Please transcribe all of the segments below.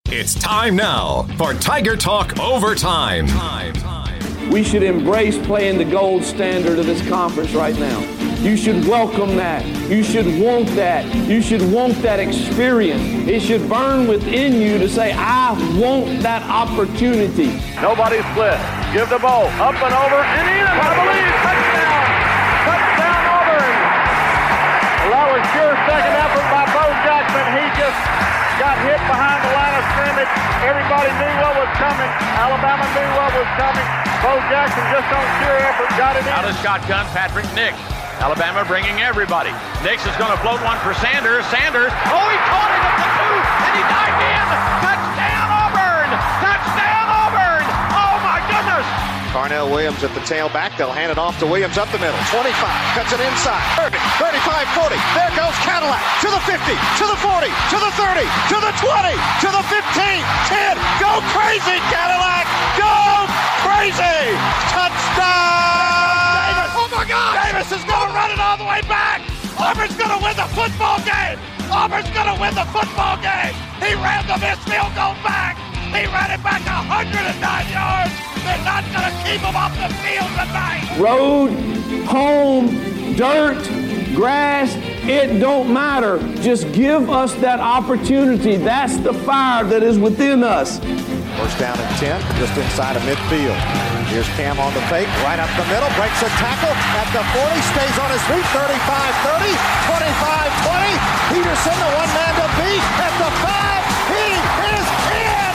It's time now for Tiger Talk Overtime. We should embrace playing the gold standard of this conference right now. You should welcome that. You should want that. You should want that experience. It should burn within you to say, I want that opportunity. Nobody split. Give the ball up and over and in, I believe. Touchdown. Touchdown Auburn. Well, that was sure second effort by Bo Jackson. He just got hit behind the line of scrimmage. Everybody knew what was coming. Alabama knew what was coming. Bo Jackson just on sheer effort got it in. Out of shotgun, Patrick Nix. Alabama bringing everybody. Nix is going to float one for Sanders. Sanders, he caught it at the 2, and he dived in. Touchdown Auburn! Touchdown Auburn! Oh my goodness! Carnell Williams at the tailback. They'll hand it off to Williams up the middle. 25, cuts it inside. 30, 35, 40. There goes Cadillac to the 50, to the 40, to the 30, to the 20, to the 15, 10. Go crazy, Cadillac! Go crazy! Touchdown! Oh my God! Davis is going to run it all the way back! Auburn's going to win the football game! Auburn's going to win the football game! He ran the missed field goal back! He ran it back 109 yards! They're not going to keep him off the field tonight! Road, home, dirt, grass, it don't matter. Just give us that opportunity. That's the fire that is within us. First down and 10, just inside of midfield. Here's Cam on the fake, right up the middle, breaks a tackle at the 40, stays on his feet, 35-30, 25-20. Peterson, the one man to beat at the 5. He is in!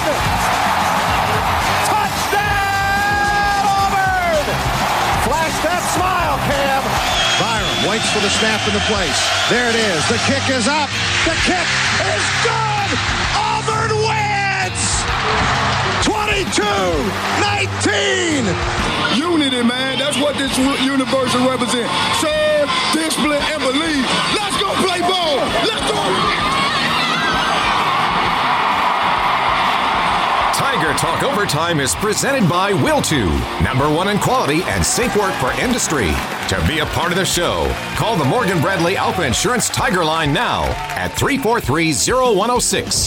Touchdown, Auburn! Flash that smile, Cam. Byram waits for the snap into place. There it is. The kick is up. The kick is good! Auburn wins! 22-19. Unity, man. That's what this university represents. Serve, discipline, and believe. Let's go play ball. Let's go. Tiger Talk Overtime is presented by Will2, #1 in quality and safe work for industry. To be a part of the show, call the Morgan Bradley Alpha Insurance Tiger Line now at 343-0106.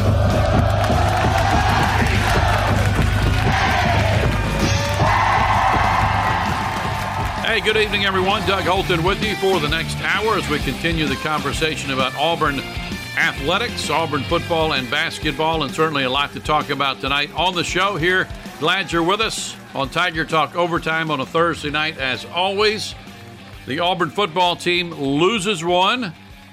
Hey, good evening, everyone. Doug Holton with you for the next hour as we continue the conversation about Auburn athletics, Auburn football and basketball, and certainly a lot to talk about tonight on the show here. Glad you're with us on Tiger Talk Overtime on a Thursday night. As always, the Auburn football team loses one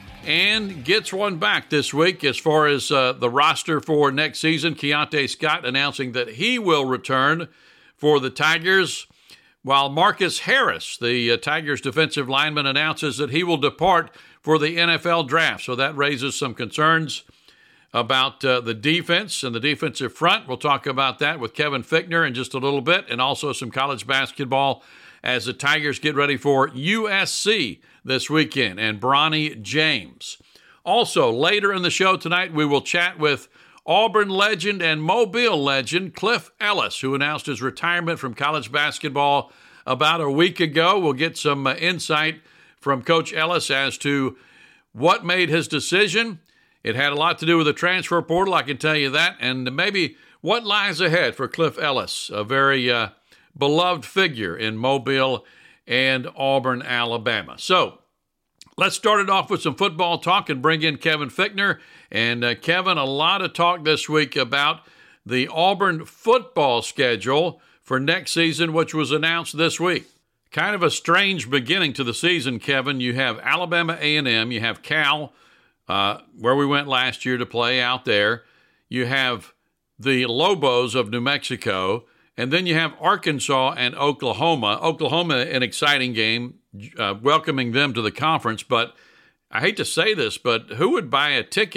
and gets one back this week as far as the roster for next season. Keontae Scott announcing that he will return for the Tigers, while Marcus Harris, the Tigers defensive lineman, announces that he will depart for the NFL draft. So that raises some concerns about the defense and the defensive front. We'll talk about that with Kevin Fichtner in just a little bit, and also some college basketball as the Tigers get ready for USC this weekend and Bronny James. Also, later in the show tonight, we will chat with Auburn legend and Mobile legend Cliff Ellis, who announced his retirement from college basketball about a week ago. We'll get some insight from Coach Ellis as to what made his decision. It had a lot to do with the transfer portal, I can tell you that, and maybe what lies ahead for Cliff Ellis, a very beloved figure in Mobile and Auburn, Alabama. So let's start it off with some football talk and bring in Kevin Fichtner. And Kevin, a lot of talk this week about the Auburn football schedule for next season, which was announced this week. Kind of a strange beginning to the season, Kevin. You have Alabama A&M, you have Cal, where we went last year to play out there. You have the Lobos of New Mexico, and then you have Arkansas and Oklahoma. Oklahoma, an exciting game, welcoming them to the conference. But I hate to say this, but who would buy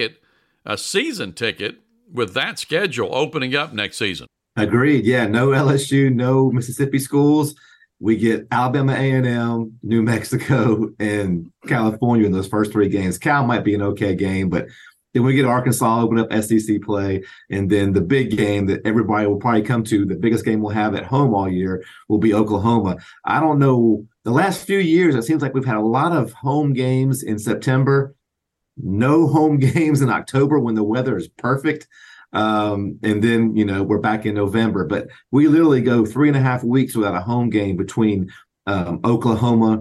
a season ticket with that schedule opening up next season? Agreed. Yeah, no LSU, no Mississippi schools. We get Alabama A&M, New Mexico, and California in those first 3 games. Cal might be an okay game, but then we get Arkansas, open up SEC play, and then the big game that everybody will probably come to, the biggest game we'll have at home all year, will be Oklahoma. I don't know. The last few years, it seems like we've had a lot of home games in September, no home games in October when the weather is perfect. And then, we're back in November. But we literally go 3.5 weeks without a home game between Oklahoma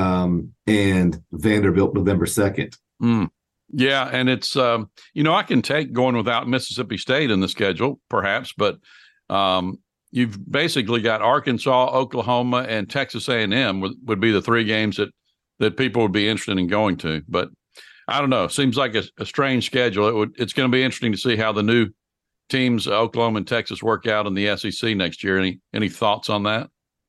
and Vanderbilt November 2nd. Yeah, and it's, I can take going without Mississippi State in the schedule, perhaps, but you've basically got Arkansas, Oklahoma, and Texas A&M would be the three games that people would be interested in going to. But I don't know. Seems like a strange schedule. It's going to be interesting to see how the new teams, Oklahoma and Texas, work out in the SEC next year. Any thoughts on that?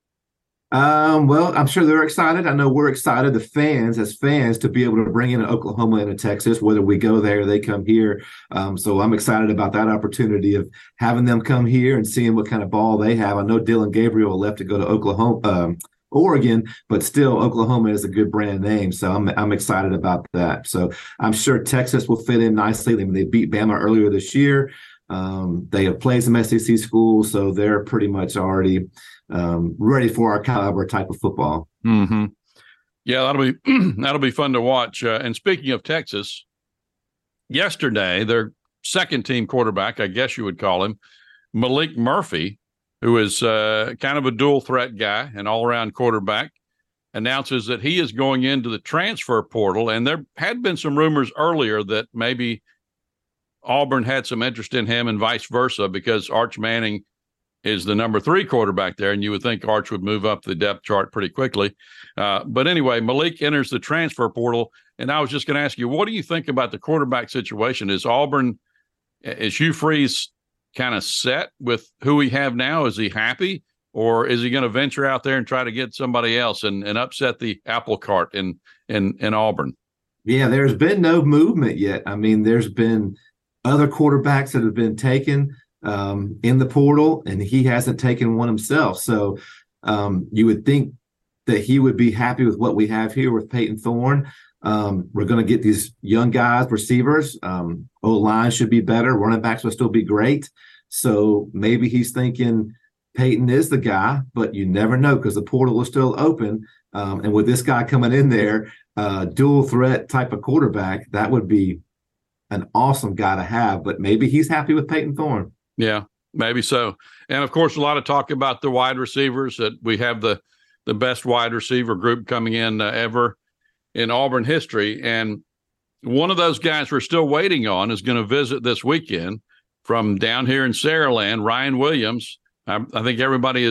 Well, I'm sure they're excited. I know we're excited, as fans, to be able to bring in Oklahoma and Texas, whether we go there or they come here. So I'm excited about that opportunity of having them come here and seeing what kind of ball they have. I know Dylan Gabriel left to go to Oregon, but still Oklahoma is a good brand name. So I'm excited about that. So I'm sure Texas will fit in nicely. They beat Bama earlier this year. They have played some SEC schools, so they're pretty much already ready for our caliber type of football. Mm-hmm. Yeah, that'll be fun to watch. And speaking of Texas, yesterday their second team quarterback, I guess you would call him, Malik Murphy, who is kind of a dual threat guy, an all around quarterback, announces that he is going into the transfer portal. And there had been some rumors earlier that maybe Auburn had some interest in him and vice versa, because Arch Manning is the number 3 quarterback there, and you would think Arch would move up the depth chart pretty quickly. But anyway, Malik enters the transfer portal, and I was just going to ask you, what do you think about the quarterback situation? Is Hugh Freeze kind of set with who we have now? Is he happy, or is he going to venture out there and try to get somebody else and upset the apple cart in Auburn? Yeah, there's been no movement yet. I mean, there's been other quarterbacks that have been taken in the portal, and he hasn't taken one himself. So you would think that he would be happy with what we have here with Peyton Thorne. We're going to get these young guys, receivers. O-line should be better. Running backs will still be great. So maybe he's thinking Peyton is the guy, but you never know because the portal is still open. And with this guy coming in there, dual threat type of quarterback, that would be an awesome guy to have. But maybe he's happy with Peyton Thorne. Yeah, maybe so. And, of course, a lot of talk about the wide receivers, that we have the best wide receiver group coming in ever in Auburn history. And one of those guys we're still waiting on is going to visit this weekend from down here in Saraland, Ryan Williams. I think everybody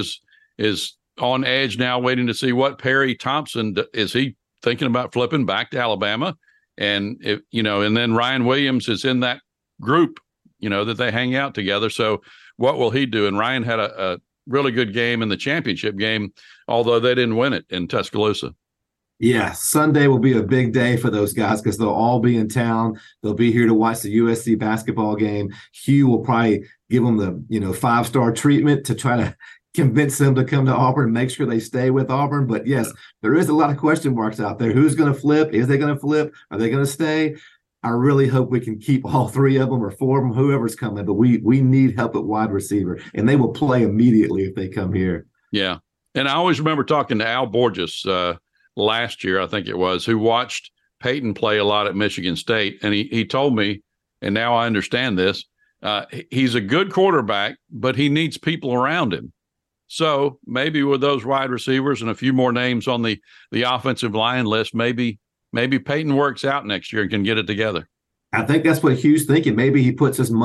is on edge now waiting to see what Perry Thompson is he thinking about flipping back to Alabama. And, and then Ryan Williams is in that group, that they hang out together. So what will he do? And Ryan had a really good game in the championship game, although they didn't win it in Tuscaloosa. Yeah, Sunday will be a big day for those guys because they'll all be in town. They'll be here to watch the USC basketball game. Hugh will probably give them the 5-star treatment to try to convince them to come to Auburn and make sure they stay with Auburn. But yes, there is a lot of question marks out there. Who's going to flip? Is they going to flip? Are they going to stay? I really hope we can keep all 3 of them or 4 of them, whoever's coming. But we need help at wide receiver, and they will play immediately if they come here. Yeah, and I always remember talking to Al Borges last year, I think it was, who watched Peyton play a lot at Michigan State, and he told me, and now I understand this, he's a good quarterback, but he needs people around him. So maybe with those wide receivers and a few more names on the offensive line list, maybe Peyton works out next year and can get it together. I think that's what Hugh's thinking. Maybe he puts his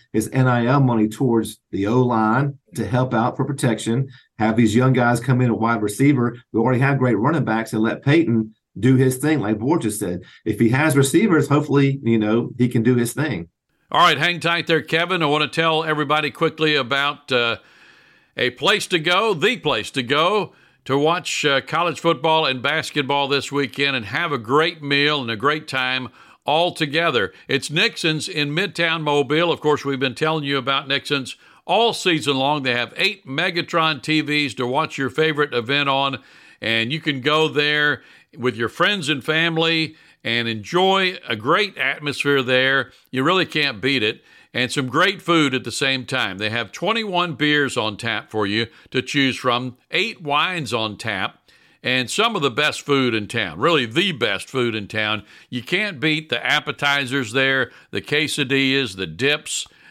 NIL money towards the O-line to help out for protection, have these young guys come in at wide receiver. We already have great running backs, and let Peyton do his thing, like Borges said. If he has receivers, hopefully, he can do his thing. All right, hang tight there, Kevin. I want to tell everybody quickly about a place to go, the place to go to watch college football and basketball this weekend and have a great meal and a great time all together. It's Nixon's in Midtown Mobile. Of course, we've been telling you about Nixon's all season long. They have 8 Megatron TVs to watch your favorite event on, and you can go there with your friends and family and enjoy a great atmosphere there. You really can't beat it. And some great food at the same time. They have 21 beers on tap for you to choose from, 8 wines on tap, and some of the best food in town, really the best food in town. You can't beat the appetizers there, the quesadillas, the dips.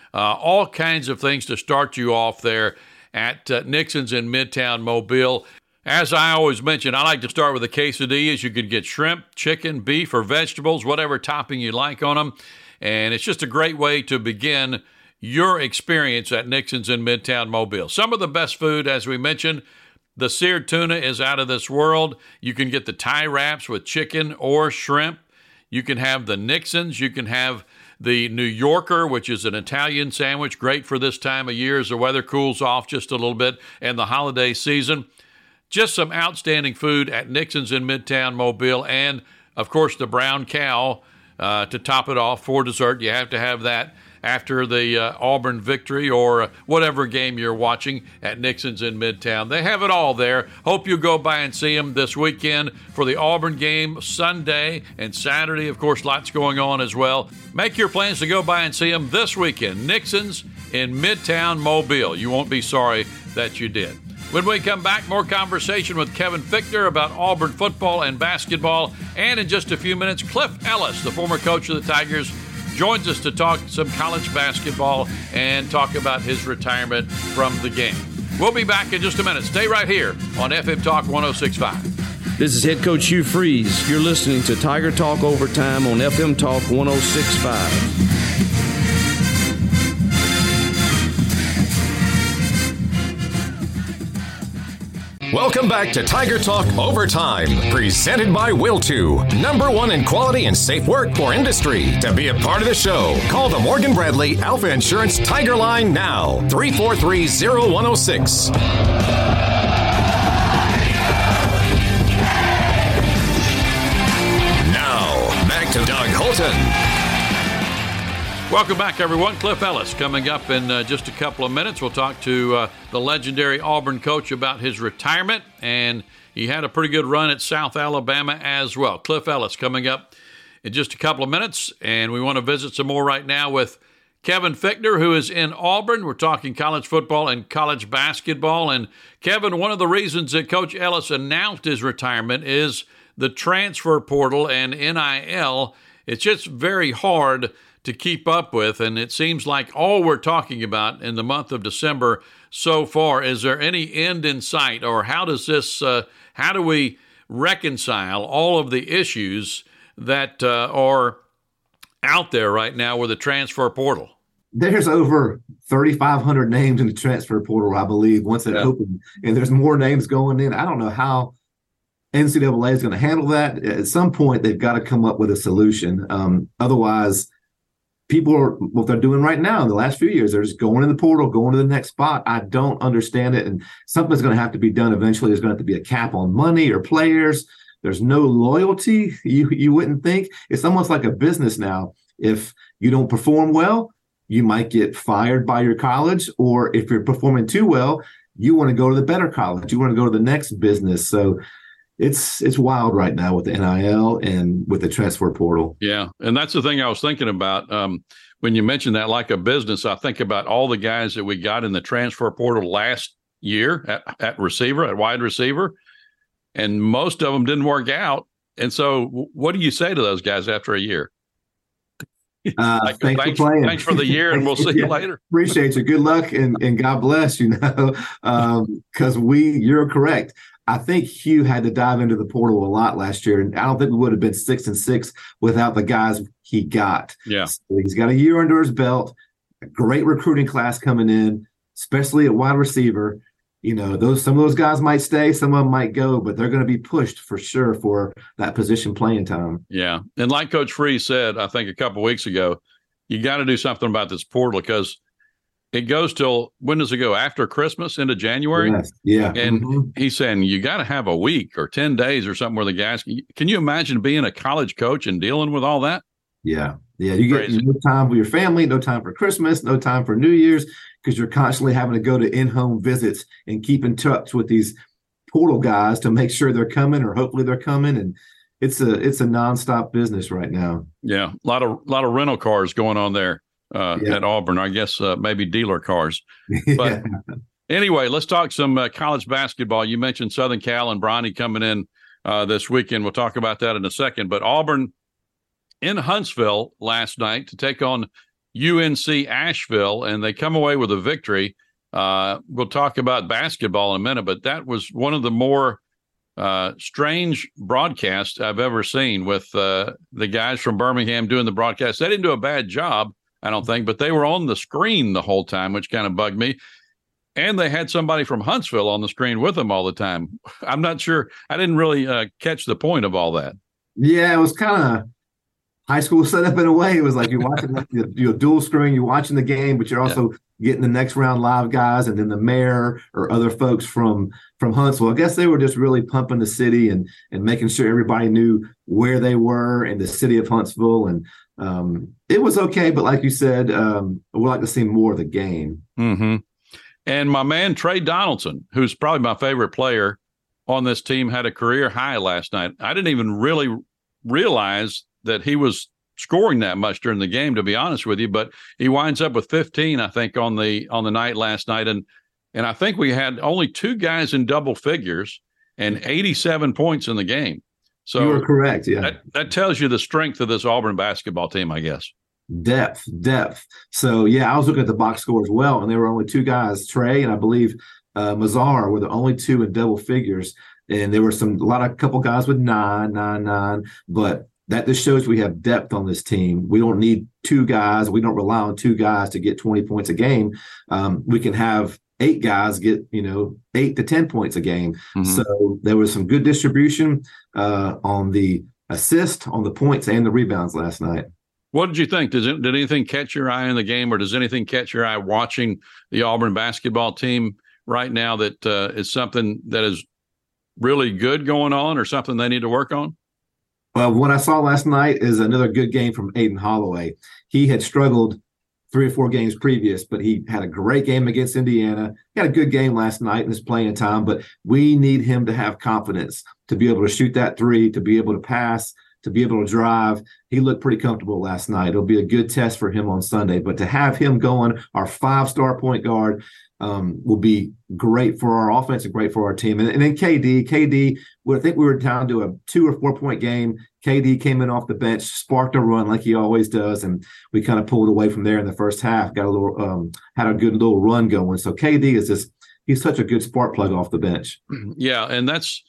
all kinds of things to start you off there at Nixon's in Midtown Mobile. As I always mention, I like to start with the quesadillas. You can get shrimp, chicken, beef, or vegetables, whatever topping you like on them. And it's just a great way to begin your experience at Nixon's in Midtown Mobile. Some of the best food, as we mentioned, the seared tuna is out of this world. You can get the Thai wraps with chicken or shrimp. You can have the Nixon's. You can have the New Yorker, which is an Italian sandwich, great for this time of year as the weather cools off just a little bit and the holiday season. Just some outstanding food at Nixon's in Midtown Mobile. And, of course, the brown cow to top it off for dessert. You have to have that after the Auburn victory or whatever game you're watching at Nixon's in Midtown. They have it all there. Hope you go by and see them this weekend for the Auburn game Sunday and Saturday. Of course, lots going on as well. Make your plans to go by and see them this weekend. Nixon's in Midtown Mobile. You won't be sorry that you did. When we come back, more conversation with Kevin Fichtner about Auburn football and basketball. And in just a few minutes, Cliff Ellis, the former coach of the Tigers, joins us to talk some college basketball and talk about his retirement from the game. We'll be back in just a minute. Stay right here on FM Talk 106.5. This is head coach Hugh Freeze. You're listening to Tiger Talk Overtime on FM Talk 106.5. Welcome back to Tiger Talk Overtime, presented by Will2, #1 in quality and safe work for industry. To be a part of the show, call the Morgan Bradley Alpha Insurance Tiger Line now, 343-0106. Now, back to Doug Holton. Welcome back, everyone. Cliff Ellis coming up in just a couple of minutes. We'll talk to the legendary Auburn coach about his retirement, and he had a pretty good run at South Alabama as well. Cliff Ellis coming up in just a couple of minutes, and we want to visit some more right now with Kevin Fichtner, who is in Auburn. We're talking college football and college basketball. And Kevin, one of the reasons that Coach Ellis announced his retirement is the transfer portal and NIL. It's just very hard to keep up with, and it seems like all we're talking about in the month of December so far. Is there any end in sight, or how does this? How do we reconcile all of the issues that are out there right now with the transfer portal? There's over 3,500 names in the transfer portal, I believe, once it opened, and there's more names going in. I don't know how NCAA is going to handle that. At some point, they've got to come up with a solution. Otherwise, people are what they're doing right now in the last few years. They're just going in the portal, going to the next spot. I don't understand it. And something's going to have to be done eventually. There's going to have to be a cap on money or players. There's no loyalty. You wouldn't think. It's almost like a business now. If you don't perform well, you might get fired by your college. Or if you're performing too well, you want to go to the better college. You want to go to the next business. So it's wild right now with the NIL and with the transfer portal. Yeah, and that's the thing I was thinking about. When you mentioned that like a business, I think about all the guys that we got in the transfer portal last year at receiver, at wide receiver, and most of them didn't work out. And so what do you say to those guys after a year? Thanks for playing. Thanks for the year, and we'll see you later. Appreciate you. Good luck, and God bless, because you're correct. I think Hugh had to dive into the portal a lot last year, and I don't think we would have been 6-6 without the guys he got. Yeah, so he's got a year under his belt, a great recruiting class coming in, especially at wide receiver. Some of those guys might stay, some of them might go, but they're going to be pushed for sure for that position playing time. Yeah, and like Coach Freeze said, I think a couple of weeks ago, you got to do something about this portal because it goes till, when does it go? After Christmas into January? Yes. Yeah. And he's saying you got to have a week or 10 days or something where the guys, can you imagine being a college coach and dealing with all that? Yeah. Yeah. You get no time for your family, no time for Christmas, no time for New Year's, because you're constantly having to go to in-home visits and keep in touch with these portal guys to make sure they're coming, or hopefully they're coming. And it's a nonstop business right now. Yeah. A lot of rental cars going on there. At Auburn, I guess maybe dealer cars. But anyway, let's talk some college basketball. You mentioned Southern Cal and Bronny coming in this weekend. We'll talk about that in a second. But Auburn in Huntsville last night to take on UNC Asheville, and they come away with a victory. We'll talk about basketball in a minute, but that was one of the more strange broadcasts I've ever seen, with the guys from Birmingham doing the broadcast. They didn't do a bad job, I don't think, but they were on the screen the whole time, which kind of bugged me. And they had somebody from Huntsville on the screen with them all the time. I'm not sure. I didn't really catch the point of all that. Yeah, it was kind of high school setup in a way. It was like you're watching you're dual screen, you're watching the game, but you're also getting the next round live guys, and then the mayor or other folks from Huntsville. I guess they were just really pumping the city and making sure everybody knew where they were in the city of Huntsville. And it was okay, but like you said, we'd like to see more of the game. Mm-hmm. And my man, Trey Donaldson, who's probably my favorite player on this team, had a career high last night. I didn't even really realize that he was scoring that much during the game, to be honest with you, but he winds up with 15, I think, on the night last night. And I think we had only 2 guys in double figures and 87 points in the game. So you were correct. Yeah. That tells you the strength of this Auburn basketball team, I guess. Depth. So, yeah, I was looking at the box score as well, and there were only 2 guys, Trey and I believe Mazar, were the only 2 in double figures. And there were a couple guys with 9, but that just shows we have depth on this team. We don't need 2 guys. We don't rely on 2 guys to get 20 points a game. We can have 8 guys get, 8 to 10 points a game. Mm-hmm. So there was some good distribution on the assist, on the points, and the rebounds last night. What did you think? Did anything catch your eye in the game, or does anything catch your eye watching the Auburn basketball team right now that is something that is really good going on, or something they need to work on? Well, what I saw last night is another good game from Aiden Holloway. He had struggled 3 or 4 games previous, but he had a great game against Indiana. He had a good game last night in his playing time, but we need him to have confidence to be able to shoot that 3, to be able to pass, to be able to drive. He looked pretty comfortable last night. It'll be a good test for him on Sunday, but to have him going, our 5-star point guard, will be great for our offense and great for our team. And then KD, I think we were down to a 2 or 4 point game. KD came in off the bench, sparked a run like he always does, and we kind of pulled away from there in the first half. Got a little, had a good little run going. So KD he's such a good spark plug off the bench. Yeah, and that's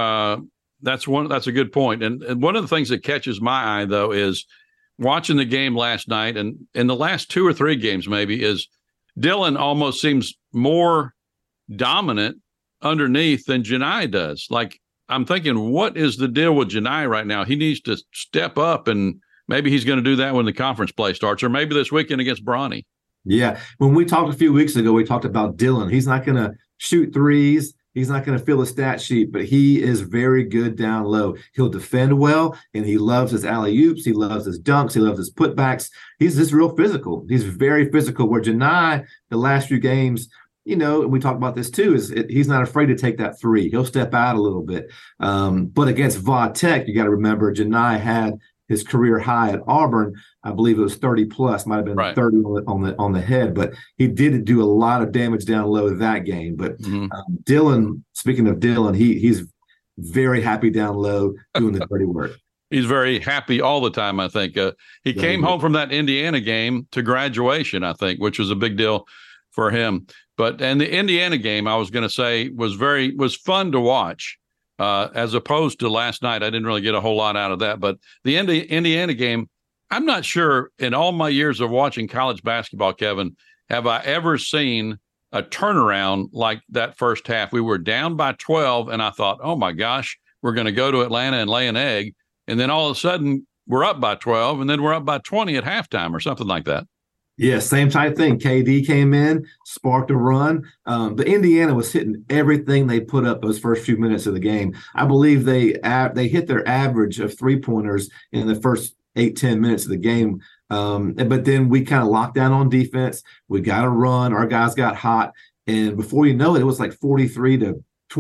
a good point. And one of the things that catches my eye though is watching the game last night, and in the last 2 or 3 games maybe, is Dylan almost seems more dominant underneath than Janai does. Like, I'm thinking, what is the deal with Janai right now? He needs to step up, and maybe he's going to do that when the conference play starts, or maybe this weekend against Bronny. Yeah. When we talked a few weeks ago, we talked about Dylan. He's not going to shoot threes. He's not going to fill a stat sheet, but he is very good down low. He'll defend well, and he loves his alley-oops. He loves his dunks. He loves his putbacks. He's just real physical. He's very physical, where Janai, the last few games, and we talked about this too, he's not afraid to take that 3. He'll step out a little bit. But against Va Tech, you got to remember, Janai had his career high at Auburn. I believe it was 30+, might have been right. 30 on the head, but he did do a lot of damage down low that game. But Dylan, speaking of Dylan, he's very happy down low doing the dirty work. He's very happy all the time, I think. He came home from that Indiana game to graduation, I think, which was a big deal for him. And the Indiana game, I was going to say, was fun to watch. As opposed to last night. I didn't really get a whole lot out of that. But the Indiana game, I'm not sure in all my years of watching college basketball, Kevin, have I ever seen a turnaround like that first half. We were down by 12, and I thought, oh, my gosh, we're going to go to Atlanta and lay an egg. And then all of a sudden, we're up by 12, and then we're up by 20 at halftime or something like that. Yeah, same type thing. KD came in, sparked a run. But Indiana was hitting everything they put up those first few minutes of the game. I believe they hit their average of 3-pointers in the first 8-10 minutes of the game. But then we kind of locked down on defense. We got a run. Our guys got hot. And before you know it, it was like 43-28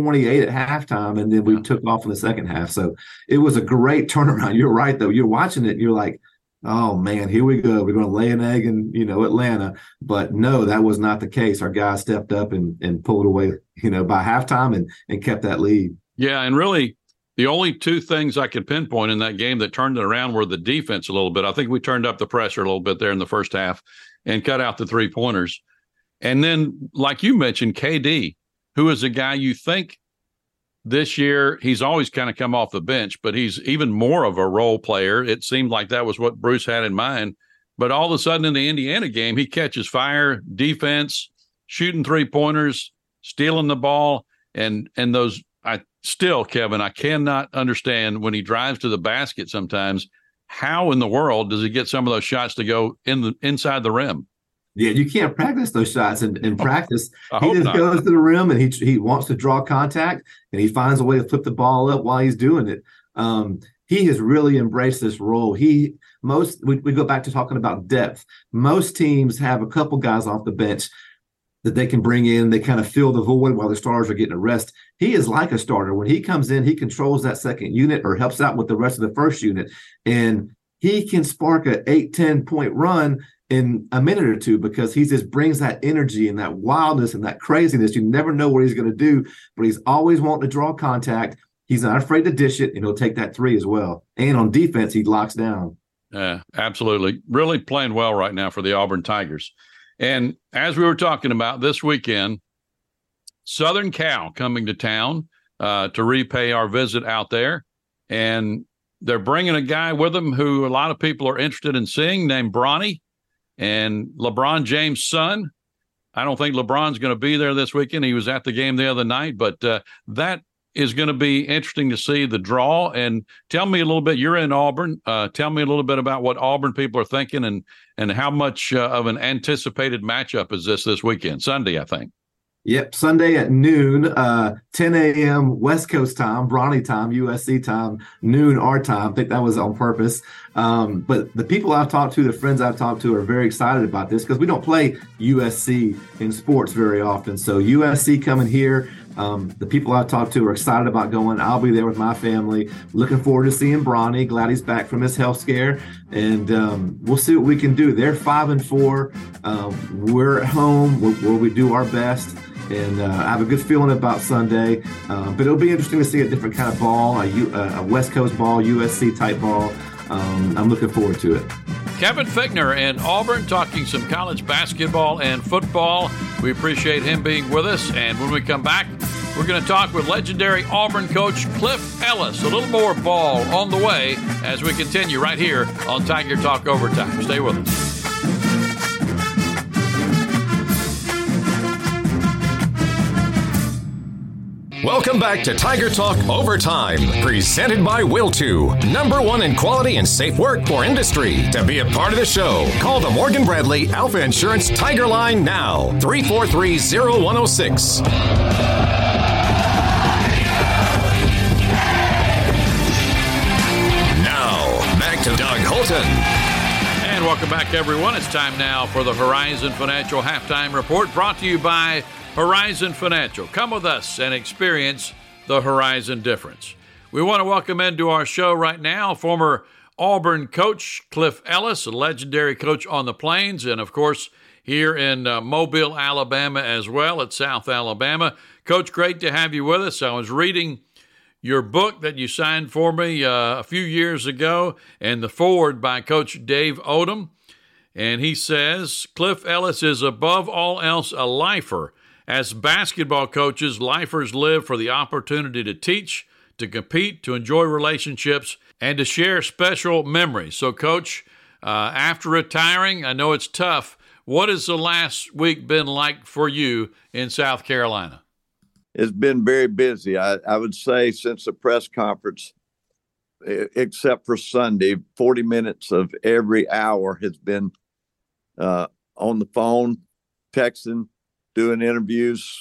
at halftime. And then we took off in the second half. So it was a great turnaround. You're right, though. You're watching it and you're like, oh, man, here we go. We're going to lay an egg in, Atlanta. But no, that was not the case. Our guys stepped up and pulled away, by halftime and kept that lead. Yeah, and really, The only two things I could pinpoint in that game that turned it around were the defense a little bit. I think we turned up the pressure a little bit there in the first half and cut out the 3-pointers. And then, like you mentioned, KD, who is a guy you think this year, he's always kind of come off the bench, but he's even more of a role player. It seemed like that was what Bruce had in mind. But all of a sudden in the Indiana game, he catches fire, defense, shooting 3-pointers, stealing the ball. And those, Kevin, I cannot understand when he drives to the basket sometimes, how in the world does he get some of those shots to go inside the rim? Yeah, you can't practice those shots in practice. He just goes to the rim and he wants to draw contact, and he finds a way to flip the ball up while he's doing it. He has really embraced this role. We go back to talking about depth. Most teams have a couple guys off the bench that they can bring in. They kind of fill the void while the starters are getting a rest. He is like a starter. When he comes in, he controls that second unit or helps out with the rest of the first unit, and he can spark an 8-10 point run in a minute or two because he just brings that energy and that wildness and that craziness. You never know what he's going to do, but he's always wanting to draw contact. He's not afraid to dish it, and he'll take that three as well. And on defense, he locks down. Yeah, absolutely. Really playing well right now for the Auburn Tigers. And as we were talking about this weekend, Southern Cal coming to town to repay our visit out there. And they're bringing a guy with them who a lot of people are interested in seeing, named Bronny. And LeBron James' son. I don't think LeBron's going to be there this weekend. He was at the game the other night, but that is going to be interesting to see the draw. And tell me a little bit, you're in Auburn. Tell me a little bit about what Auburn people are thinking and how much of an anticipated matchup is this weekend? Sunday, I think. Yep, Sunday at noon, 10 a.m. West Coast time, Bronny time, USC time, noon our time. I think that was on purpose. But the people I've talked to, the friends I've talked to are very excited about this because we don't play USC in sports very often. So USC coming here, the people I've talked to are excited about going. I'll be there with my family. Looking forward to seeing Bronny. Glad he's back from his health scare. And we'll see what we can do. They're 5-4. We're at home where we do our best. And I have a good feeling about Sunday. But it'll be interesting to see a different kind of ball, a West Coast ball, USC type ball. I'm looking forward to it. Kevin Fichtner in Auburn talking some college basketball and football. We appreciate him being with us. And when we come back, we're going to talk with legendary Auburn coach Cliff Ellis. A little more ball on the way as we continue right here on Tiger Talk Overtime. Stay with us. Welcome back to Tiger Talk Overtime, presented by Will2, #1 in quality and safe work for industry. To be a part of the show, call the Morgan Bradley Alpha Insurance Tiger Line now, 343-0106. Now, back to Doug Holton. And welcome back, everyone. It's time now for the Horizon Financial Halftime Report, brought to you by Horizon Financial. Come with us and experience the Horizon difference. We want to welcome into our show right now former Auburn coach Cliff Ellis, a legendary coach on the Plains, and of course here in Mobile, Alabama as well, at South Alabama. Coach, great to have you with us. I was reading your book that you signed for me a few years ago, and the foreword by Coach Dave Odom. And he says, Cliff Ellis is above all else a lifer. As basketball coaches, lifers live for the opportunity to teach, to compete, to enjoy relationships, and to share special memories. So, Coach, after retiring, I know it's tough. What has the last week been like for you in South Carolina? It's been very busy. I would say since the press conference, except for Sunday, 40 minutes of every hour has been on the phone, texting, doing interviews.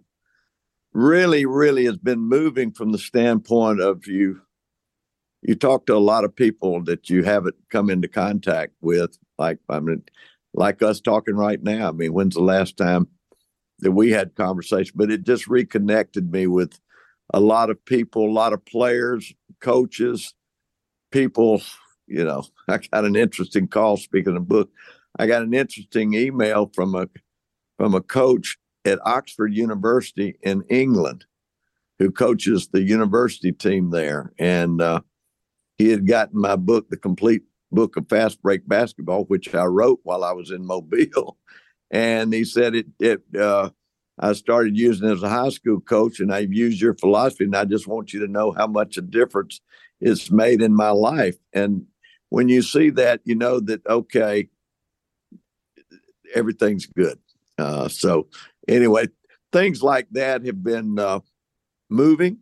Really has been moving from the standpoint of you talk to a lot of people that you haven't come into contact with, like us talking right now. I mean, when's the last time that we had conversation? But it just reconnected me with a lot of people, a lot of players, coaches, people. You know, I got an interesting call, speaking of book. I got an interesting email from a coach at Oxford University in England who coaches the university team there. And he had gotten my book, The Complete Book of Fast Break Basketball, which I wrote while I was in Mobile. And he said I started using it as a high school coach, and I've used your philosophy, and I just want you to know how much a difference it's made in my life. And when you see that, you know that, okay, everything's good. So anyway, things like that have been moving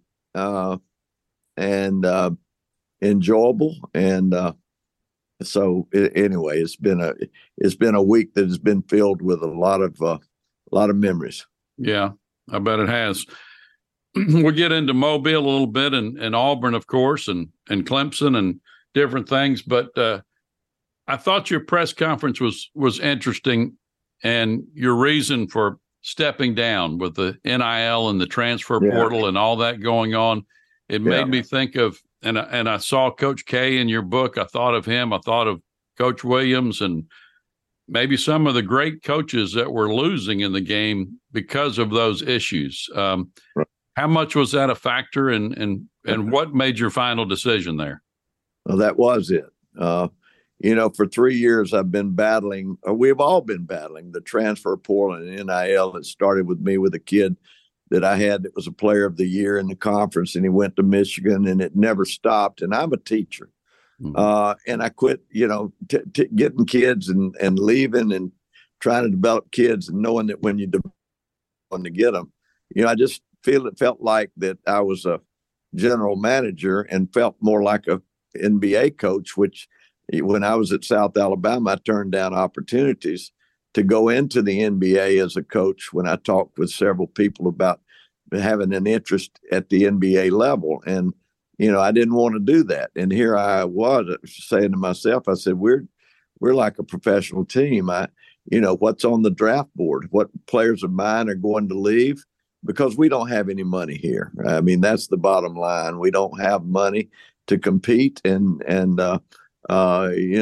and enjoyable. And so anyway, it's been a week that has been filled with a lot of memories. Yeah, I bet it has. We'll get into Mobile a little bit and Auburn, of course, and Clemson and different things. But I thought your press conference was interesting, and your reason for stepping down with the NIL and the transfer portal and all that going on. It made me think of, and I saw Coach K in your book. I thought of him. I thought of Coach Williams and maybe some of the great coaches that were losing in the game because of those issues. How much was that a factor, and what made your final decision there? Well, that was it. For 3 years I've been battling, or we've all been battling, the transfer portal and NIL. It started with me with a kid that I had that was a player of the year in the conference, and he went to Michigan, and it never stopped. And I'm a teacher. And I quit, getting kids and leaving and trying to develop kids, and knowing that when you want to get them, I just felt like that I was a general manager and felt more like a NBA coach, which when I was at South Alabama, I turned down opportunities to go into the NBA as a coach when I talked with several people about having an interest at the NBA level. And I didn't want to do that. And here I was saying to myself, I said, we're like a professional team. What's on the draft board? What players of mine are going to leave? Because we don't have any money here. I mean, that's the bottom line. We don't have money to compete, and you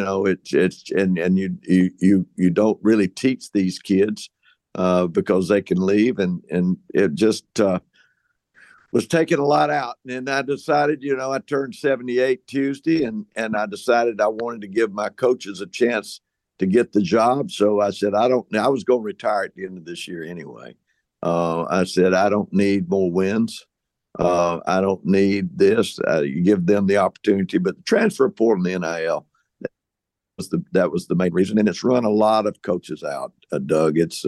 don't really teach these kids because they can leave, and it just was taking a lot out. And I decided, I turned 78 Tuesday, and I decided I wanted to give my coaches a chance to get the job. So I said, I was going to retire at the end of this year anyway. I said, I don't need more wins. I don't need this. You give them the opportunity, but the transfer portal and the NIL, that was the main reason. And it's run a lot of coaches out, Doug. It's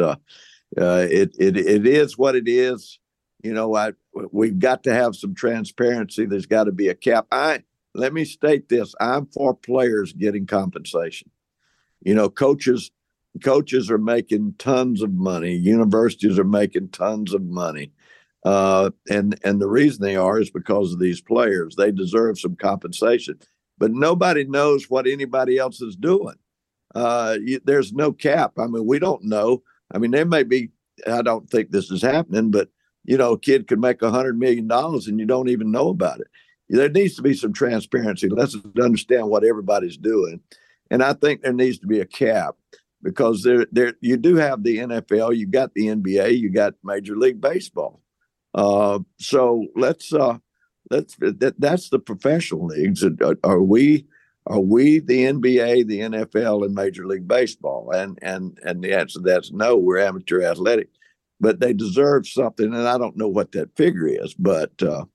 it is what it is. We've got to have some transparency. There's got to be a cap. Let me state this. I'm for players getting compensation. Coaches are making tons of money. Universities are making tons of money. And the reason they are is because of these players. They deserve some compensation. But nobody knows what anybody else is doing. There's no cap. I mean, we don't know. I mean, there may be, I don't think this is happening, but, a kid could make $100 million and you don't even know about it. There needs to be some transparency. Let's understand what everybody's doing. And I think there needs to be a cap, because there you do have the NFL, you got the NBA, you got Major League Baseball. So that's the professional leagues. Are we the NBA, the NFL, and Major League Baseball? And the answer to that's no. We're amateur athletic, but they deserve something, and I don't know what that figure is, but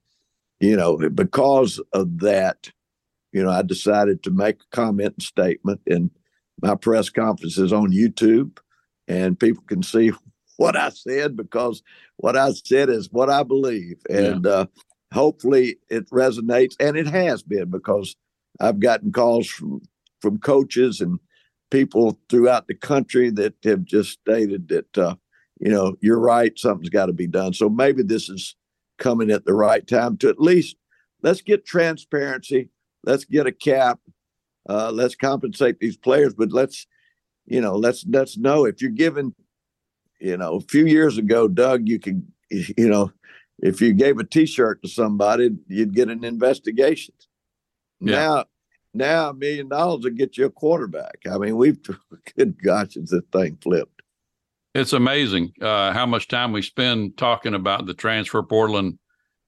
because of that, I decided to make a comment and statement, and my press conference is on YouTube, and people can see what I said, because what I said is what I believe. And hopefully it resonates, and it has been, because I've gotten calls from coaches and people throughout the country that have just stated that, you're right, something's got to be done. So maybe this is coming at the right time to at least let's get transparency. Let's get a cap. Let's compensate these players, but let's know if you're given, a few years ago, Doug, you could, if you gave a T-shirt to somebody, you'd get an investigation. Yeah. Now $1 million will get you a quarterback. I mean, good gosh, it's this thing flipped. It's amazing how much time we spend talking about the transfer portal, and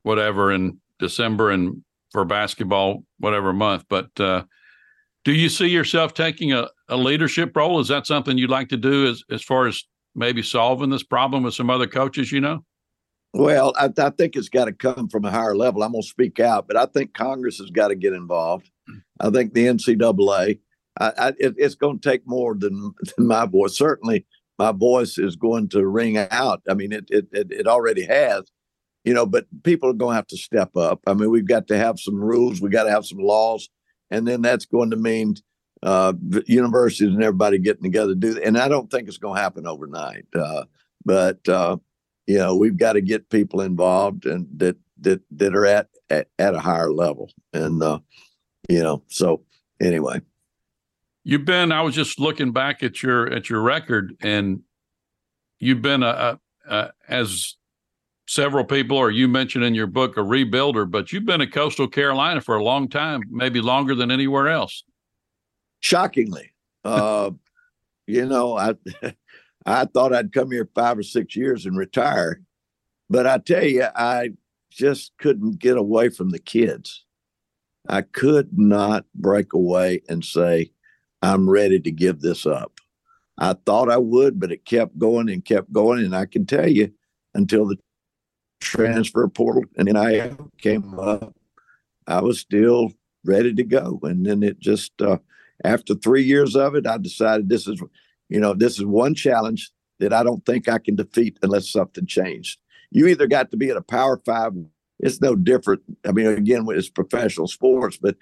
whatever in December and for basketball, whatever month. But do you see yourself taking a leadership role? Is that something you'd like to do as far as maybe solving this problem with some other coaches, you know? Well, I think it's got to come from a higher level. I'm going to speak out, but I think Congress has got to get involved. I think the NCAA, it's going to take more than my voice. Certainly, my voice is going to ring out. I mean, it already has, you know, but people are going to have to step up. I mean, we've got to have some rules. We got to have some laws. And then that's going to mean the universities and everybody getting together to do that. And I don't think it's going to happen overnight. But you know, we've got to get people involved and that are at a higher level. And, you know, so anyway. I was just looking back at your record, and you've been as several people, or you mentioned in your book, a rebuilder, but you've been at Coastal Carolina for a long time, maybe longer than anywhere else. Shockingly. You know, I thought I'd come here 5 or 6 years and retire, but I tell you, I just couldn't get away from the kids. I could not break away and say, I'm ready to give this up. I thought I would, but it kept going and kept going. And I can tell you, until the transfer portal and NIL came up, I was still ready to go. And then it just, after 3 years of it, I decided this is one challenge that I don't think I can defeat unless something changed. You either got to be at a Power 5. It's no different. I mean, again, it's professional sports, but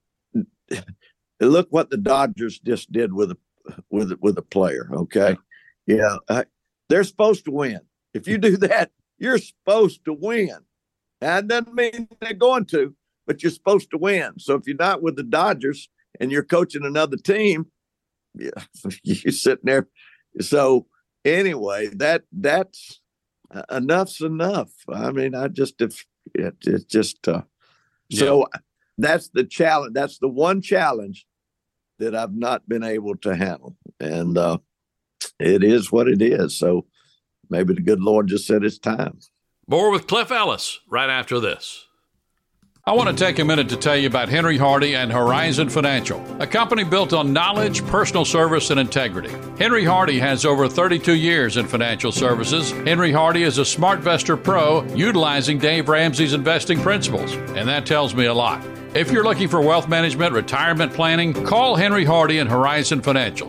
look what the Dodgers just did with a player. Okay. Yeah. They're supposed to win. If you do that, you're supposed to win. That doesn't mean they're going to, but you're supposed to win. So if you're not with the Dodgers and you're coaching another team, yeah, you're sitting there. So anyway, that's enough's enough. I mean, it's just so that's the challenge. That's the one challenge that I've not been able to handle, and it is what it is. So maybe the good Lord just said it's time. More with Cliff Ellis right after this. I want to take a minute to tell you about Henry Hardy and Horizon Financial, a company built on knowledge, personal service, and integrity. Henry Hardy has over 32 years in financial services. Henry Hardy is a SmartVestor Pro utilizing Dave Ramsey's investing principles, and that tells me a lot. If you're looking for wealth management, retirement planning, call Henry Hardy and Horizon Financial,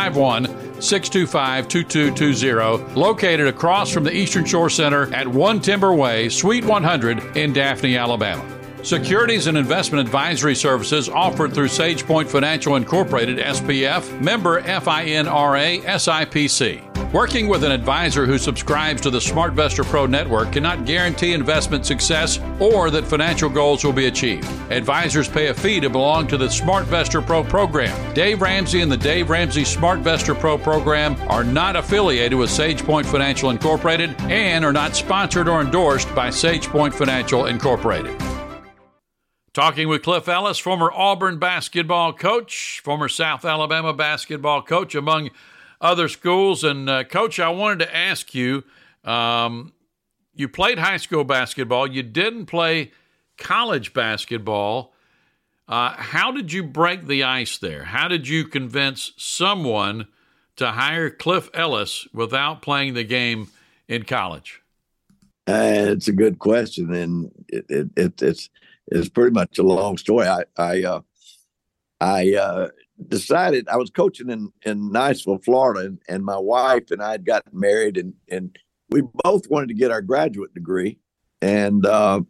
251-625-2220, located across from the Eastern Shore Center at 1 Timber Way, Suite 100 in Daphne, Alabama. Securities and investment advisory services offered through SagePoint Financial Incorporated, SPF, member FINRA, SIPC. Working with an advisor who subscribes to the SmartVestor Pro network cannot guarantee investment success or that financial goals will be achieved. Advisors pay a fee to belong to the SmartVestor Pro program. Dave Ramsey and the Dave Ramsey SmartVestor Pro program are not affiliated with SagePoint Financial Incorporated and are not sponsored or endorsed by SagePoint Financial Incorporated. Talking with Cliff Ellis, former Auburn basketball coach, former South Alabama basketball coach, among other schools. And, Coach, I wanted to ask you, you played high school basketball. You didn't play college basketball. How did you break the ice there? How did you convince someone to hire Cliff Ellis without playing the game in college? It's a good question, and it's pretty much a long story. I decided I was coaching in Niceville, Florida, and my wife and I had gotten married, and we both wanted to get our graduate degree. And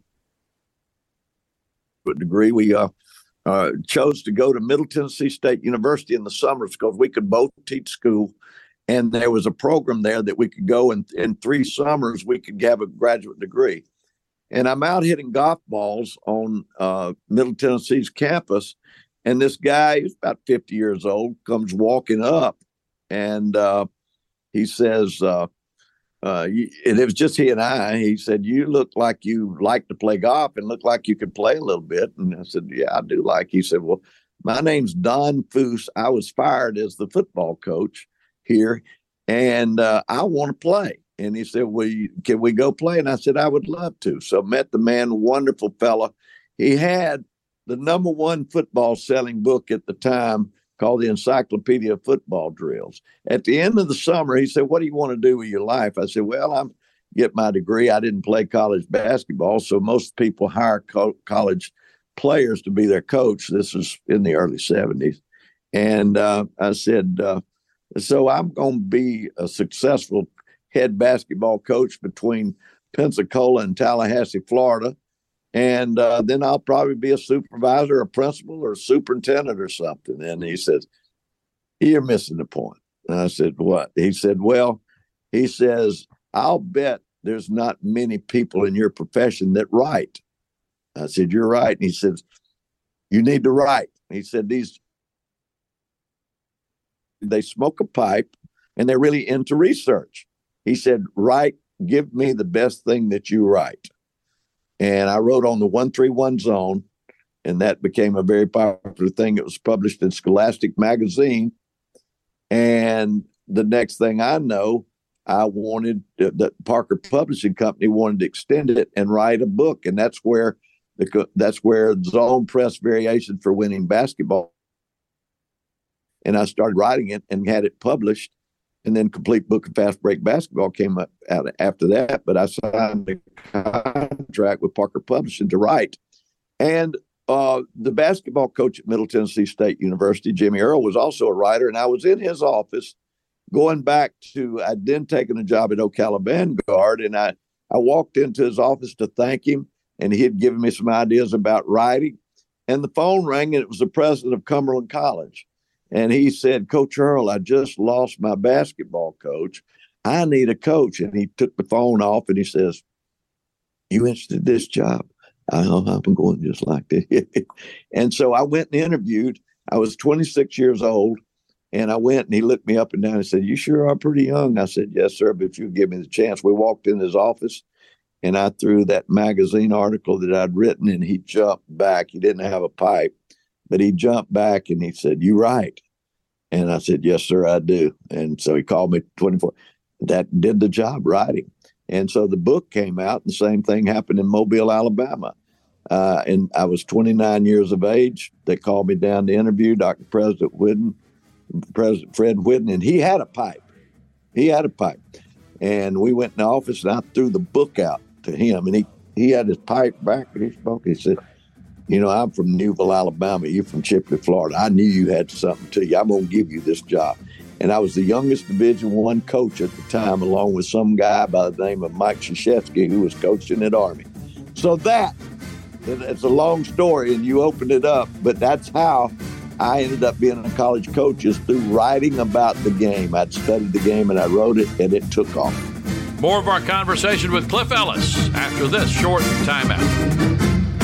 we chose to go to Middle Tennessee State University in the summers because we could both teach school. And there was a program there that we could go in 3 summers, we could have a graduate degree. And I'm out hitting golf balls on Middle Tennessee's campus. And this guy, who's about 50 years old, comes walking up. And he says, and it was just he and I. He said, "You look like you like to play golf and look like you could play a little bit." And I said, "Yeah, I do like." He said, "Well, my name's Don Foose. I was fired as the football coach here, and I want to play." And he said, well, can we go play? And I said, I would love to. So met the man, wonderful fella. He had the number one football selling book at the time called the Encyclopedia of Football Drills. At the end of the summer, he said, what do you want to do with your life? I said, well, I'm get my degree. I didn't play college basketball, so most people hire college players to be their coach. This was in the early 70s. And I said, so I'm going to be a successful head basketball coach between Pensacola and Tallahassee, Florida. And then I'll probably be a supervisor, a principal, or a superintendent or something. And he says, you're missing the point. And I said, what? He said, well, he says, I'll bet there's not many people in your profession that write. I said, you're right. And he says, you need to write. He said, they smoke a pipe and they're really into research. He said, write, give me the best thing that you write. And I wrote on the 131 Zone, and that became a very popular thing. It was published in Scholastic Magazine. And the next thing I know, I wanted the Parker Publishing Company wanted to extend it and write a book. And that's where Zone Press Variation for Winning Basketball. And I started writing it and had it published. And then Complete Book of Fast Break Basketball came out after that. But I signed a contract with Parker Publishing to write. And the basketball coach at Middle Tennessee State University, Jimmy Earl, was also a writer. And I was in his office going back to, I'd then taken a job at Ocala Vanguard. And I walked into his office to thank him. And he had given me some ideas about writing. And the phone rang, and it was the president of Cumberland College. And he said, Coach Earl, I just lost my basketball coach. I need a coach. And he took the phone off and he says, you interested in this job? I'm going just like that. And so I went and interviewed. I was 26 years old. And I went and he looked me up and down and said, you sure are pretty young. I said, yes, sir, but if you give me the chance. We walked in his office and I threw that magazine article that I'd written, and he jumped back. He didn't have a pipe. But he jumped back and he said, you write? And I said, yes, sir, I do. And so he called me 24. That did the job, writing. And so the book came out, and the same thing happened in Mobile, Alabama. And I was 29 years of age. They called me down to interview President Fred Whidden, and he had a pipe. And we went in the office, and I threw the book out to him. And he had his pipe back, and he spoke. He said, you know, I'm from Newville, Alabama. You're from Chipley, Florida. I knew you had something to you. I'm going to give you this job. And I was the youngest Division I coach at the time, along with some guy by the name of Mike Krzyzewski, who was coaching at Army. So it's a long story, and you opened it up, but that's how I ended up being a college coach, is through writing about the game. I'd studied the game, and I wrote it, and it took off. More of our conversation with Cliff Ellis after this short timeout.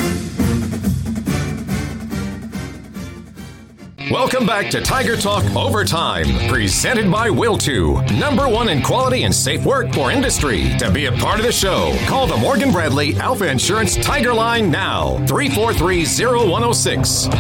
Welcome back to Tiger Talk Overtime, presented by Will2, #1 in quality and safe work for industry. To be a part of the show, call the Morgan Bradley Alpha Insurance Tiger Line now, 343-0106.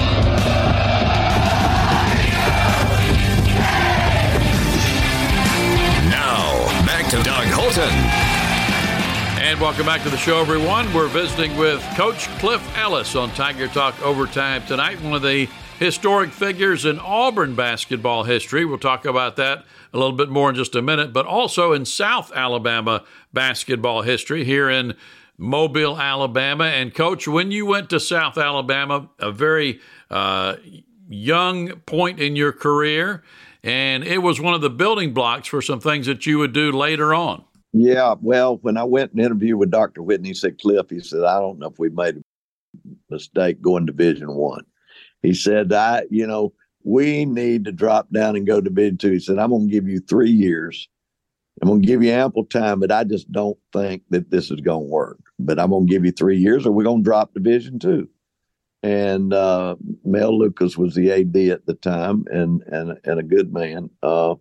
Now, back to Doug Holton. And welcome back to the show, everyone. We're visiting with Coach Cliff Ellis on Tiger Talk Overtime tonight, one of the historic figures in Auburn basketball history. We'll talk about that a little bit more in just a minute, but also in South Alabama basketball history here in Mobile, Alabama. And Coach, when you went to South Alabama, a very young point in your career, and it was one of the building blocks for some things that you would do later on. Yeah, well, when I went and interviewed with Dr. Whidden, he said, Cliff, he said, I don't know if we made a mistake going Division I. He said, we need to drop down and go to Division II. He said, I'm going to give you 3 years. I'm going to give you ample time, but I just don't think that this is going to work. But I'm going to give you 3 years, or we're going to drop Division II. And Mel Lucas was the AD at the time, and a good man. So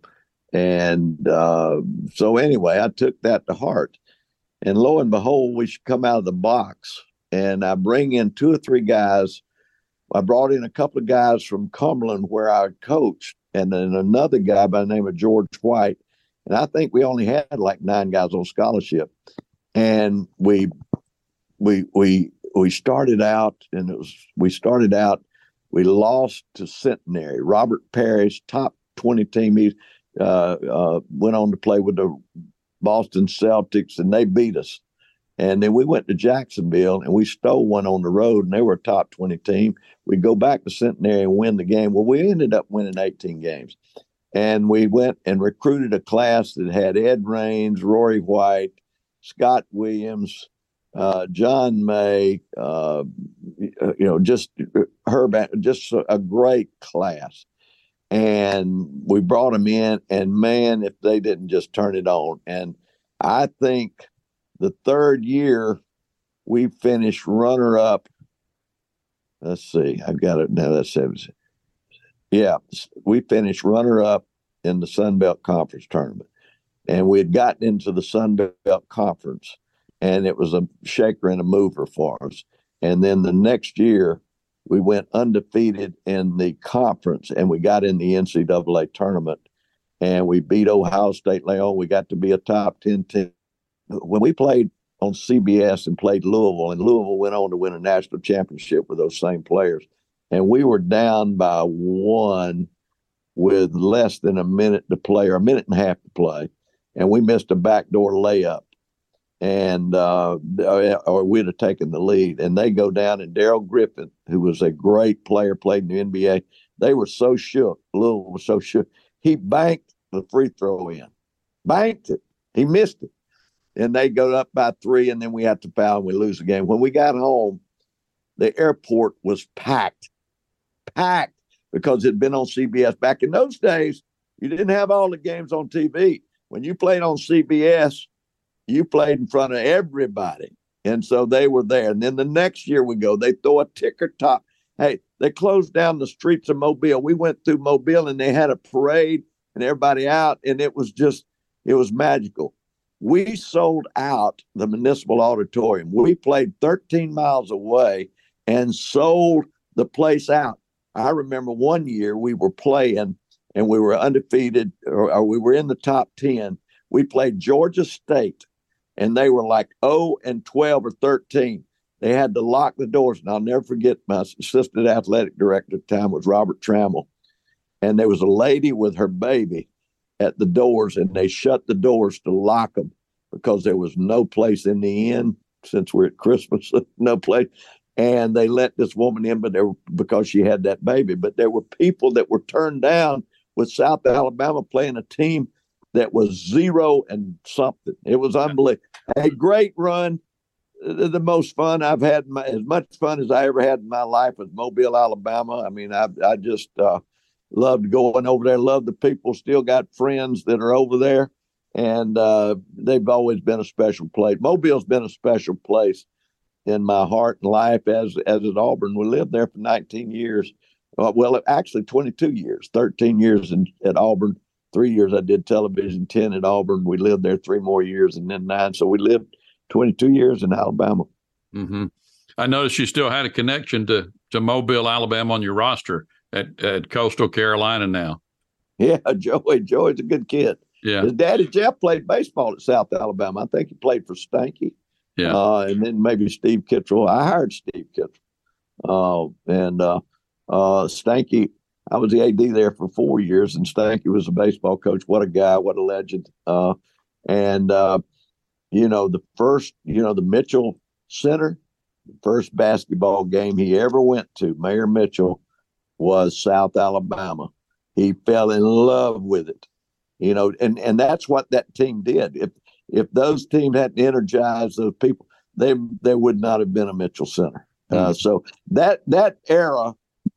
anyway, I took that to heart. And lo and behold, we should come out of the box. And I bring in 2 or 3 guys. I brought in a couple of guys from Cumberland where I coached, and then another guy by the name of George White. And I think we only had like 9 guys on scholarship. And we started out, and we lost to Centenary. Robert Parrish, top 20 team. He went on to play with the Boston Celtics, and they beat us. And then we went to Jacksonville, and we stole one on the road, and they were a top 20 team. We go back to Centenary and win the game. Well, we ended up winning 18 games. And we went and recruited a class that had Ed Raines, Rory White, Scott Williams, John May, just Herb, just a great class. And we brought them in, and man, if they didn't just turn it on. And I think the third year we finished runner up. Let's see, I've got it now. That's 7. Yeah, we finished runner up in the Sun Belt Conference tournament. And we had gotten into the Sun Belt Conference, and it was a shaker and a mover for us. And then the next year, we went undefeated in the conference, and we got in the NCAA tournament, and we beat Ohio State Leon. We got to be a top 10 team. When we played on CBS and played Louisville, and Louisville went on to win a national championship with those same players, and we were down by 1 with less than a minute to play, or a minute and a half to play, and we missed a backdoor layup, and or we'd have taken the lead. And they go down, and Darrell Griffin, who was a great player, played in the NBA. They were so shook. Louisville was so shook. He banked the free throw in, banked it. He missed it, and they go up by 3, and then we had to foul, and we lose the game. When we got home, the airport was packed, because it had been on CBS. Back in those days, you didn't have all the games on TV. When you played on CBS, you played in front of everybody. And so they were there. And then the next year we go, they throw a ticker top. Hey, they closed down the streets of Mobile. We went through Mobile, and they had a parade and everybody out. And it was magical. We sold out the Municipal Auditorium. We played 13 miles away and sold the place out. I remember one year we were playing, and we were undefeated, or we were in the top 10. We played Georgia State, and they were like 0-12 or 13. They had to lock the doors. And I'll never forget, my assistant athletic director at the time was Robert Trammell. And there was a lady with her baby at the doors, and they shut the doors to lock them because there was no place in the inn, since we're at Christmas, no place. And they let this woman in, because she had that baby. But there were people that were turned down with South Alabama playing a team that was 0-something. It was unbelievable. A great run. The most fun I've had, as much fun as I ever had in my life, was Mobile, Alabama. I mean, I just loved going over there. Loved the people. Still got friends that are over there, and they've always been a special place. Mobile's been a special place in my heart and life, as at Auburn. We lived there for 19 years. Well, actually 22 years, 13 years at Auburn, 3 years I did television, 10 at Auburn. We lived there 3 more years, and then 9. So we lived 22 years in Alabama. Mm-hmm. I noticed you still had a connection to Mobile, Alabama on your roster at Coastal Carolina now. Yeah, Joey's a good kid. Yeah. His daddy, Jeff, played baseball at South Alabama. I think he played for Stanky. Yeah. And then maybe Steve Kittrell. I hired Steve Kittrell. And Stanky, I was the AD there for 4 years, and Stanky was a baseball coach. What a guy, what a legend. The Mitchell Center, the first basketball game he ever went to, Mayor Mitchell, was South Alabama. He fell in love with it, and that's what that team did. If those teams hadn't energized those people, there would not have been a Mitchell Center. So that era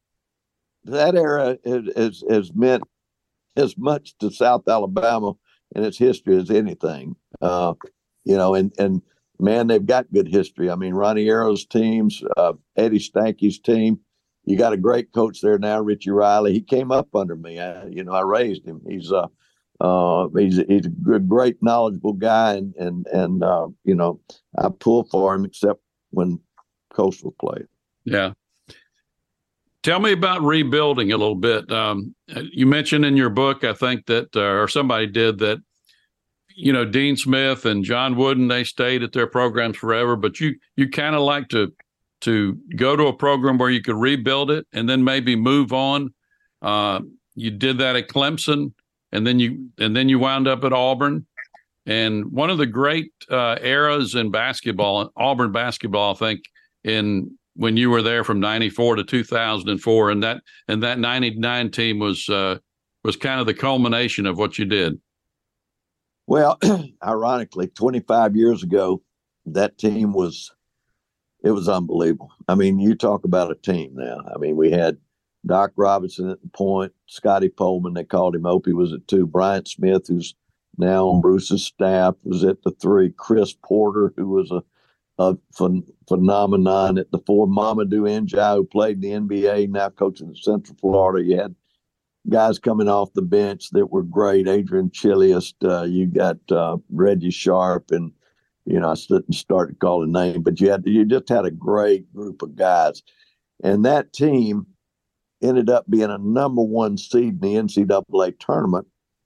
has meant as much to South Alabama and its history as anything. And man, they've got good history. I mean, Ronnie Arrow's teams, Eddie Stanky's team. You got a great coach there now, Richie Riley. He came up under me. I raised him. He's a good, great, knowledgeable guy, and I pull for him except when Coastal played. Yeah. Tell me about rebuilding a little bit. You mentioned in your book, I think that, or somebody did, that Dean Smith and John Wooden, they stayed at their programs forever, but you kind of like to go to a program where you could rebuild it and then maybe move on. You did that at Clemson, and then you wound up at Auburn. And one of the great eras in basketball, Auburn basketball, I think, when you were there from 94 to 2004, and that 99 team was kind of the culmination of what you did. Well, ironically, 25 years ago, that team was unbelievable. I mean, you talk about a team now. I mean, we had Doc Robinson at the point, Scotty Pullman, they called him Opie, was at 2, Bryant Smith, who's now on Bruce's staff, was at the 3, Chris Porter, who was a phenomenon at the 4, Mamadou Ndiaye, who played in the NBA, now coaching in Central Florida. You had guys coming off the bench that were great, Adrian Chiliast, you got Reggie Sharp, and I started calling names, but you just had a great group of guys. And that team ended up being a number 1 seed in the NCAA tournament.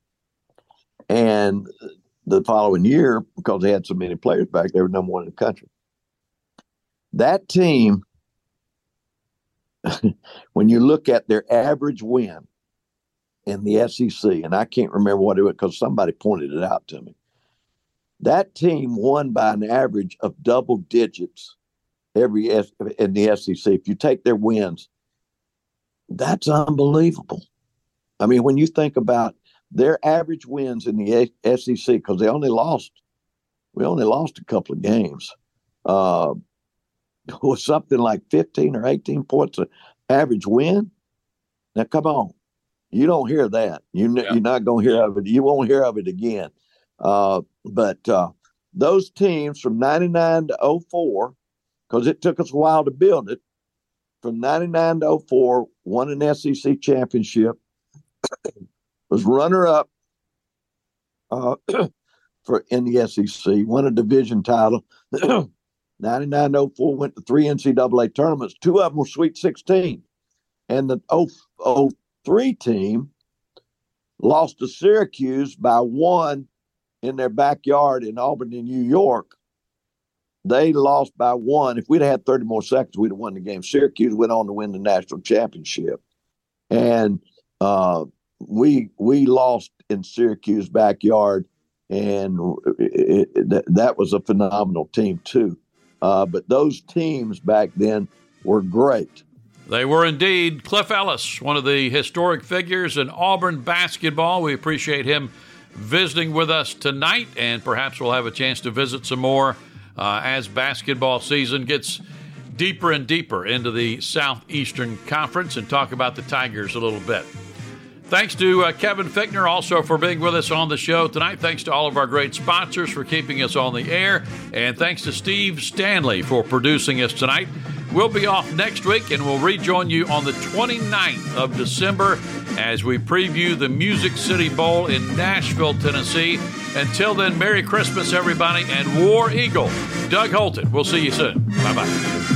And the following year, because they had so many players back, they were number 1 in the country. That team, when you look at their average win in the SEC, and I can't remember what it was because somebody pointed it out to me, that team won by an average of double digits in the SEC. If you take their wins, that's unbelievable. I mean, when you think about their average wins in the SEC, because we only lost a couple of games, was something like 15 or 18 points of average win. Now, come on. You don't hear that. You're not going to hear of it. You won't hear of it again. But those teams from 99 to 04, because it took us a while to build it, from 99 to 04, won an SEC championship, was runner-up in the SEC, won a division title. 99 to 04 went to 3 NCAA tournaments. 2 of them were Sweet 16. And the 03 team lost to Syracuse by 1 in their backyard in Albany, New York. They lost by 1. If we'd had 30 more seconds, we'd have won the game. Syracuse went on to win the national championship. And we lost in Syracuse backyard, and that was a phenomenal team too. But those teams back then were great. They were indeed. Cliff Ellis, one of the historic figures in Auburn basketball. We appreciate him visiting with us tonight, and perhaps we'll have a chance to visit some more as basketball season gets deeper and deeper into the Southeastern Conference and talk about the Tigers a little bit. Thanks to Kevin Fichtner also for being with us on the show tonight. Thanks to all of our great sponsors for keeping us on the air. And thanks to Steve Stanley for producing us tonight. We'll be off next week, and we'll rejoin you on the 29th of December as we preview the Music City Bowl in Nashville, Tennessee. Until then, Merry Christmas, everybody, and War Eagle. Doug Holton. We'll see you soon. Bye-bye.